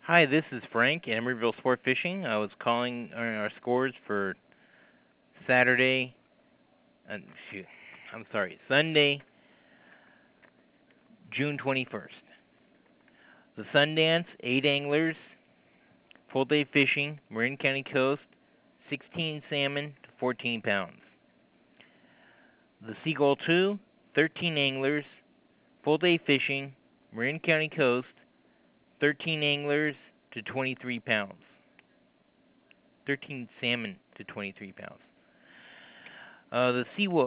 Hi, this is Frank, Emeryville Sport Fishing. I was calling on our scores for Saturday, uh, shoot, I'm sorry, Sunday, June 21st. The Sundance, 8 anglers, full day fishing, Marin County Coast, 16 salmon to 14 pounds. The Seagull 2, 13 anglers, full day fishing, Marin County Coast, 13 anglers to 23 pounds. 13 salmon to 23 pounds. The Seawolf,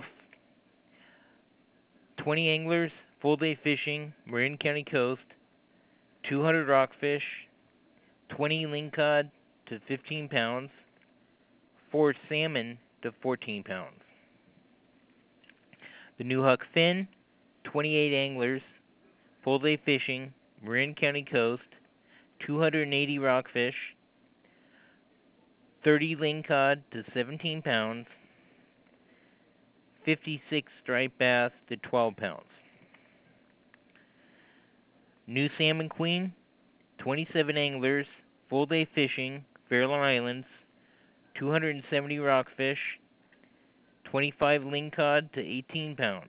20 anglers, full day fishing, Marin County Coast, 200 rockfish, 20 lingcod to 15 pounds, 4 salmon to 14 pounds. The New Huck Finn, 28 anglers, full day fishing, Marin County Coast, 280 rockfish, 30 lingcod to 17 pounds, 56 striped bass to 12 pounds. New Salmon Queen, 27 anglers, full day fishing, Fairlawn Islands, 270 rockfish, 25 lingcod to 18 pounds.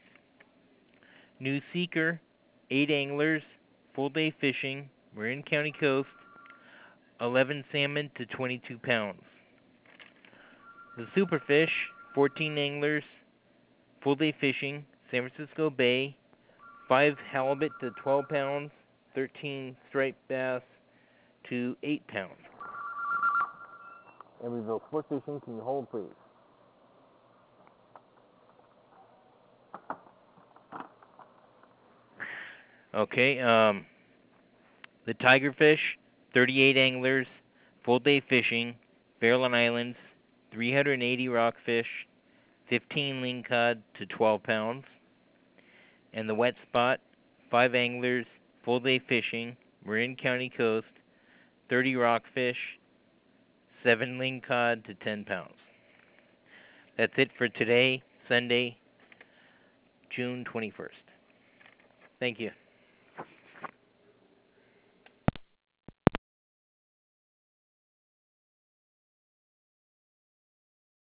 New Seeker, 8 anglers, full day fishing, Marin County Coast, 11 salmon to 22 pounds. The Superfish, 14 anglers, full day fishing, San Francisco Bay, 5 halibut to 12 pounds, 13 striped bass to 8 pounds. Emeryville Sport Fishing, can you hold please? Okay, the Tigerfish, 38 anglers, full day fishing, Fairlawn Islands, 380 rockfish, 15 lingcod to 12 pounds. And the Wet Spot, 5 anglers, full day fishing, Marin County Coast, 30 rockfish, 7 lingcod to 10 pounds. That's it for today, Sunday, June 21st. Thank you.